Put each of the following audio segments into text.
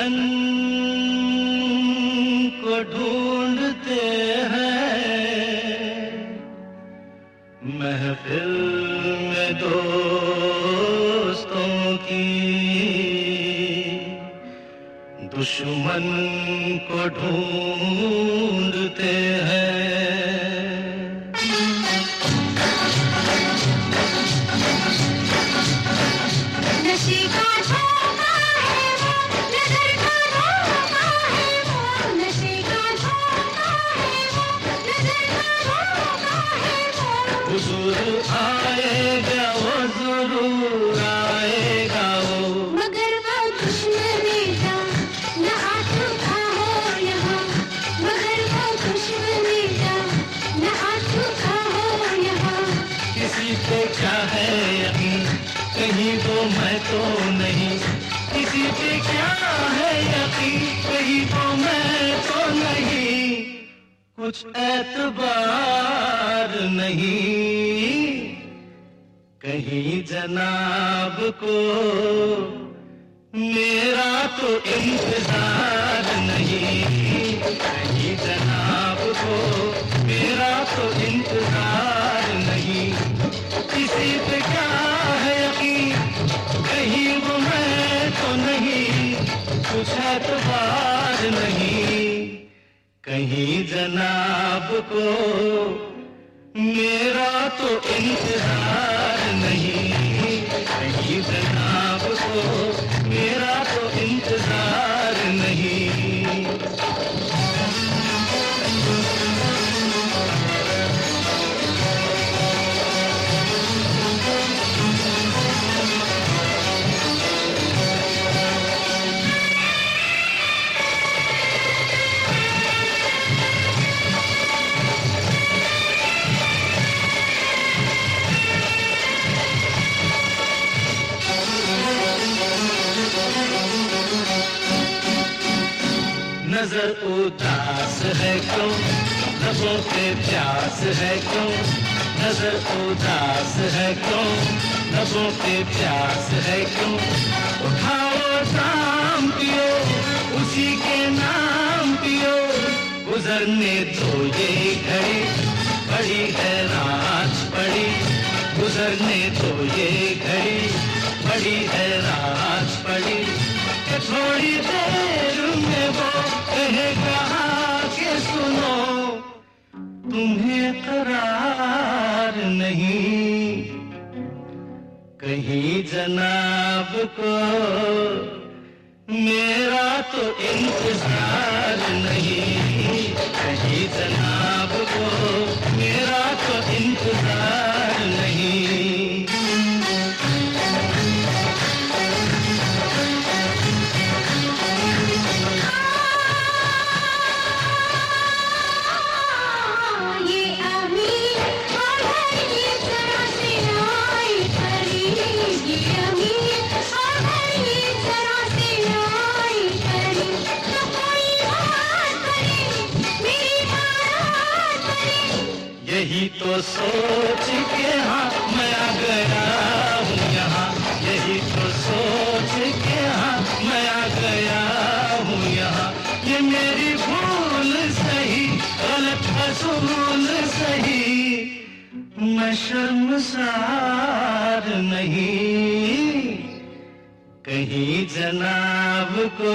दुश्मन को ढूंढते हैं, महफिल में दोस्तों की, दुश्मन को ढूंढते हैं। नशे का धोखा है वो, नजर का धोखा है वो, नशे का धोखा है वो, नजर का धोखा है वो। हुजूर आएगा वो, जरूर आएगा वो, मगर वो दुश्मनी का न आ चुका हो यहाँ, मगर वो दुश्मनी का न आ चुका हो यहाँ। किसी को क्या है यकीन, कहीं वो मैं तो नहीं, किसी पे क्या है यकीन, कहीं वो मैं तो नहीं, कुछ एतबार नहीं, कहीं जनाब को मेरा तो इंतजार नहीं, कहीं जनाब को मेरा तो इंतजार नहीं, किसी पे क्या है यकीन, कहीं वो मैं तो नहीं, कुछ एतबार नहीं, कहीं जनाब को मेरा तो इंतजार नहीं, कहीं जनाब को मेरा तो इंतजार नहीं। नजर उदास है क्यों, लबों पे प्यास है क्यों, नजर उदास है क्यों, लबों पे प्यास है क्यों, उठाओ शाम पियो, उसी के नाम पियो, गुजरने दो ये घड़ी, बड़ी है रात पड़ी, गुजरने दो ये घड़ी, बड़ी है रात पड़ी, कि थोड़ी देर में वो कहेगा कि सुनो, तुम्हें करार नहीं, कहीं जनाब को मेरा तो इंतजार नहीं, कहीं जनाब को मेरा तो इंतजार नहीं। यही तो सोच के हाँ मैं आ गया हूँ यहाँ, यही तो सोच के हाँ मैं आ गया हूँ यहाँ, ये मेरी भूल सही, गलत असूल सही, मैं शर्मसार नहीं, कहीं जनाब को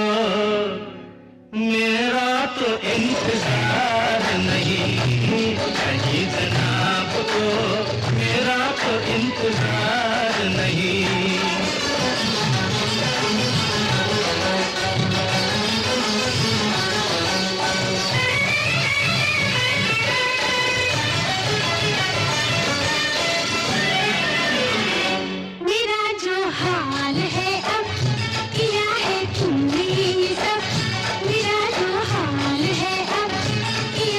मेरा तो इंतजार नहीं, कहीं जनाब को मेरा तो इंतजार नहीं। मेरा जो हाल है अब किया है तुमने ये सब, मेरा जो हाल है अब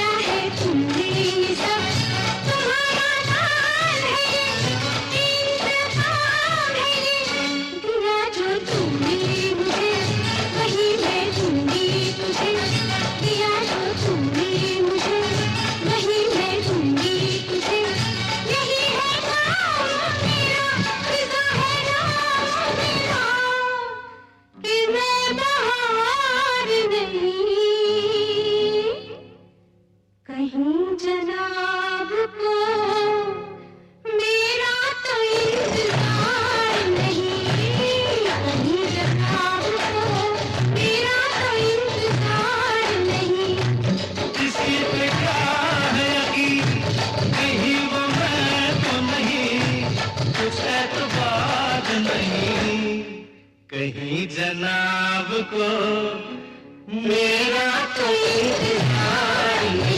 कहीं जनाब को मेरा तो इंतजार नहीं।